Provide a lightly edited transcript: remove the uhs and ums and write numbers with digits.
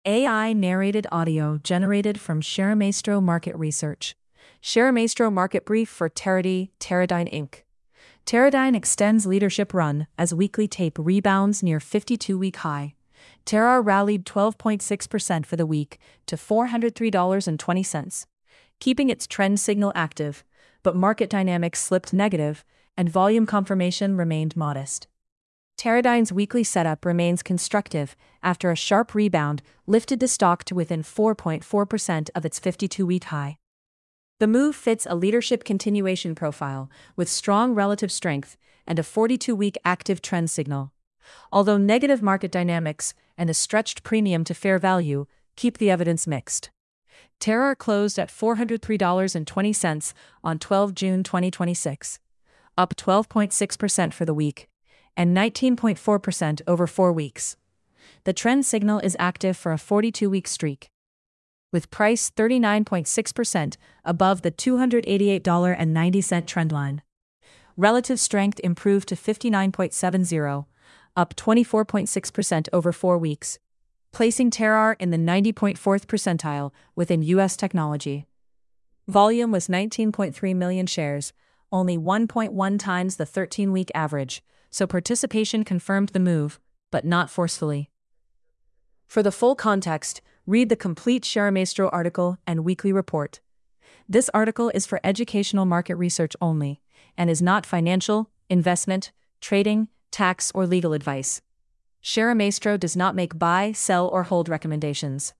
AI narrated audio generated from ShareMaestro Market Research. ShareMaestro Market Brief for Teradyne Inc. Teradyne extends leadership run as weekly tape rebounds near 52-week high. Tera rallied 12.6% for the week to $403.20, keeping its trend signal active, but market dynamics slipped negative and volume confirmation remained modest. Teradyne's weekly setup remains constructive after a sharp rebound lifted the stock to within 4.4% of its 52-week high. The move fits a leadership continuation profile with strong relative strength and a 42-week active trend signal. Although negative market dynamics and a stretched premium to fair value keep the evidence mixed. Tera closed at $403.20 on 12 June 2026, up 12.6% for the week, and 19.4% over 4 weeks. The trend signal is active for a 42-week streak, with price 39.6% above the $288.90 trendline. Relative strength improved to 59.70, up 24.6% over 4 weeks, placing Tera in the 90.4th percentile within U.S. technology. Volume was 19.3 million shares, only 1.1 times the 13-week average, so participation confirmed the move, but not forcefully. For the full context, read the complete ShareMaestro article and weekly report. This article is for educational market research only, and is not financial, investment, trading, tax, or legal advice. ShareMaestro does not make buy, sell, or hold recommendations.